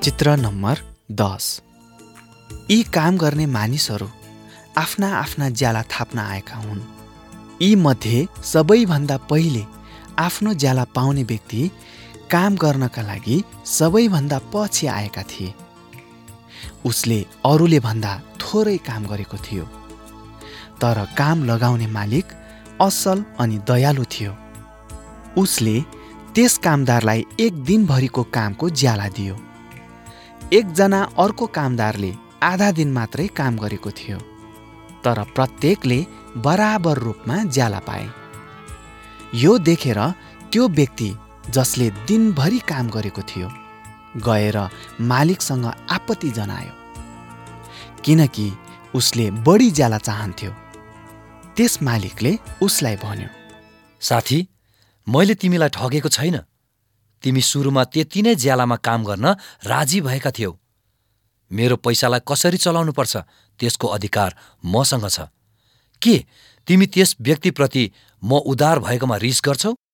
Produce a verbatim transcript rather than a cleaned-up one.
चित्र नम्बर दस। यी काम गर्ने मानिसहरू आफ्ना आफ्ना ज्याला थाप्न आएका हुन्। यी मध्ये सबैभन्दा पहिले आफ्नो ज्याला पाउने व्यक्ति काम गर्नका लागि सबैभन्दा पछि आएका थिए। उसले अरूले भन्दा थोरै काम गरेको थियो, तर काम लगाउने मालिक असल अनि दयालु थियो। उसले त्यस कामदारलाई एक दिनभरिको कामको ज्याला दियो। एकजना अर्को कामदारले आधा दिन मात्रै काम गरेको थियो, तर प्रत्येकले बराबर रूपमा ज्याला पाए। यो देखेर त्यो व्यक्ति जसले दिनभरि काम गरेको थियो गएर मालिकसँग आपत्ति जनायो, किनकि उसले बढी ज्याला चाहन्थ्यो। त्यस मालिकले उसलाई भन्यो, साथी, मैले तिमीलाई ठगेको छैन। तिमी सुरुमा त्यति नै ज्यालामा काम गर्न राजी भएका थियौ। मेरो पैसालाई कसरी चलाउनुपर्छ त्यसको अधिकार मसँग छ। के तिमी त्यस व्यक्तिप्रति म उदार भएकोमा रिस गर्छौ?